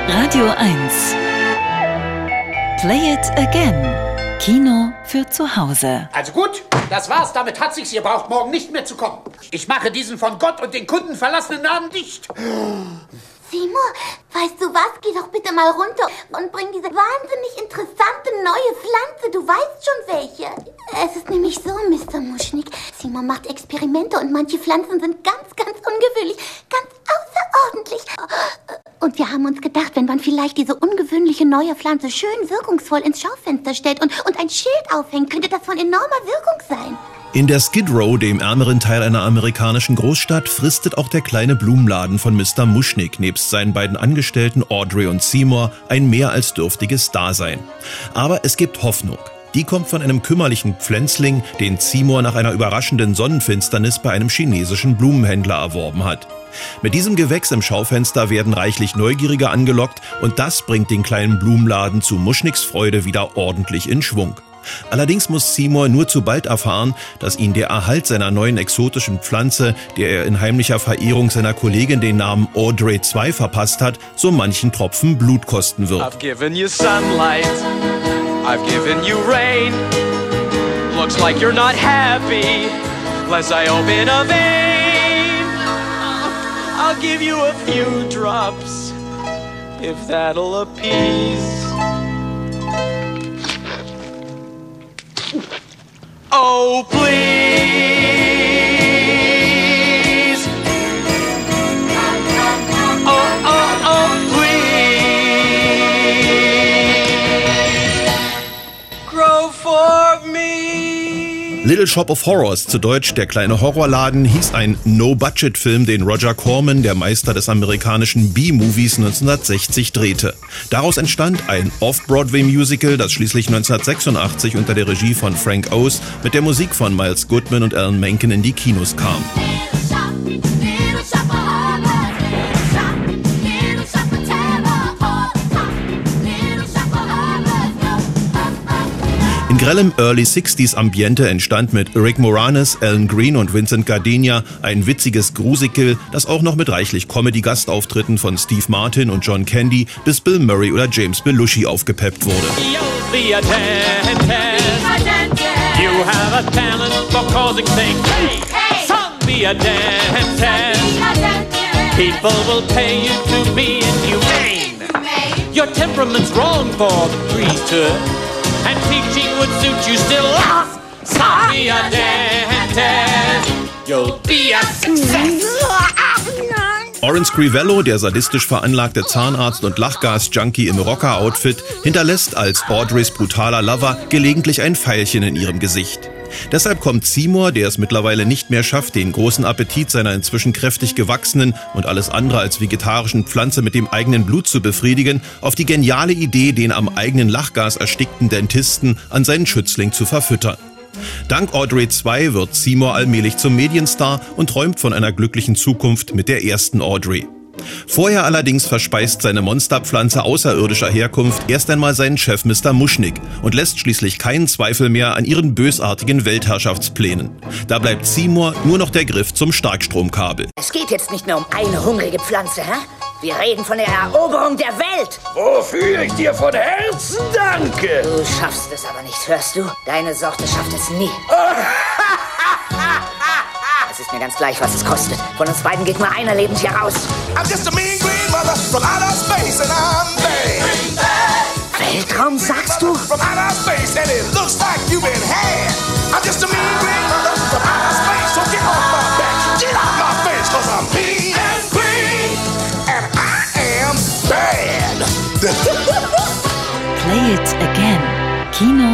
Radio 1. Play it again. Kino für zu Hause. Also gut, das war's. Damit hat sich's. Ihr braucht morgen nicht mehr zu kommen. Ich mache diesen von Gott und den Kunden verlassenen Laden dicht. Seymour, weißt du was? Geh doch bitte mal runter und bring diese wahnsinnig interessante neue Pflanze. Du weißt schon welche. Es ist nämlich so, Mr. Muschnick. Seymour macht Experimente und manche Pflanzen sind ganz ungewöhnlich. Ganz außerordentlich. Und wir haben uns gedacht, wenn man vielleicht diese ungewöhnliche neue Pflanze schön wirkungsvoll ins Schaufenster stellt und ein Schild aufhängt, könnte das von enormer Wirkung sein. In der Skid Row, dem ärmeren Teil einer amerikanischen Großstadt, fristet auch der kleine Blumenladen von Mr. Muschnick nebst seinen beiden Angestellten Audrey und Seymour ein mehr als dürftiges Dasein. Aber es gibt Hoffnung. Die kommt von einem kümmerlichen Pflänzling, den Seymour nach einer überraschenden Sonnenfinsternis bei einem chinesischen Blumenhändler erworben hat. Mit diesem Gewächs im Schaufenster werden reichlich Neugierige angelockt und das bringt den kleinen Blumenladen zu Muschnicks Freude wieder ordentlich in Schwung. Allerdings muss Seymour nur zu bald erfahren, dass ihn der Erhalt seiner neuen exotischen Pflanze, der er in heimlicher Verehrung seiner Kollegin den Namen Audrey 2 verpasst hat, so manchen Tropfen Blut kosten wird. I've given you sunlight, I've given you rain. Looks like you're not happy, lest I open a vein. I'll give you a few drops, if that'll appease. Oh, please. Oh, please. Grow for me. Little Shop of Horrors, zu Deutsch Der kleine Horrorladen, hieß ein No-Budget-Film, den Roger Corman, der Meister des amerikanischen B-Movies, 1960 drehte. Daraus entstand ein Off-Broadway-Musical, das schließlich 1986 unter der Regie von Frank Oz mit der Musik von Miles Goodman und Alan Menken in die Kinos kam. In grellem Early 60s Ambiente entstand mit Rick Moranis, Alan Green und Vincent Gardenia ein witziges Grusikel, das auch noch mit reichlich Comedy-Gastauftritten von Steve Martin und John Candy bis Bill Murray oder James Belushi aufgepeppt wurde. And teaching would suit you still. So be a dentist. You'll be a success. Oren Scrivello, der sadistisch veranlagte Zahnarzt und Lachgas-Junkie im Rocker-Outfit, hinterlässt als Audreys brutaler Lover gelegentlich ein Pfeilchen in ihrem Gesicht. Deshalb kommt Seymour, der es mittlerweile nicht mehr schafft, den großen Appetit seiner inzwischen kräftig gewachsenen und alles andere als vegetarischen Pflanze mit dem eigenen Blut zu befriedigen, auf die geniale Idee, den am eigenen Lachgas erstickten Dentisten an seinen Schützling zu verfüttern. Dank Audrey 2 wird Seymour allmählich zum Medienstar und träumt von einer glücklichen Zukunft mit der ersten Audrey. Vorher allerdings verspeist seine Monsterpflanze außerirdischer Herkunft erst einmal seinen Chef Mr. Muschnick und lässt schließlich keinen Zweifel mehr an ihren bösartigen Weltherrschaftsplänen. Da bleibt Seymour nur noch der Griff zum Starkstromkabel. Es geht jetzt nicht mehr um eine hungrige Pflanze, hä? Wir reden von der Eroberung der Welt. Wofür ich dir von Herzen danke. Du schaffst es aber nicht, hörst du? Deine Sorte schafft es nie. Es ist mir ganz gleich, was es kostet. Von uns beiden geht nur einer lebend hier raus. I'm just a mean green mother from outer space and I'm bad. Weltraum, sagst du? From outer space and it looks like you've been had. I'm just a mean green mother from outer space, so get off my back, get out my face, 'cause I'm mean and green and I am bad. Play it again. Kino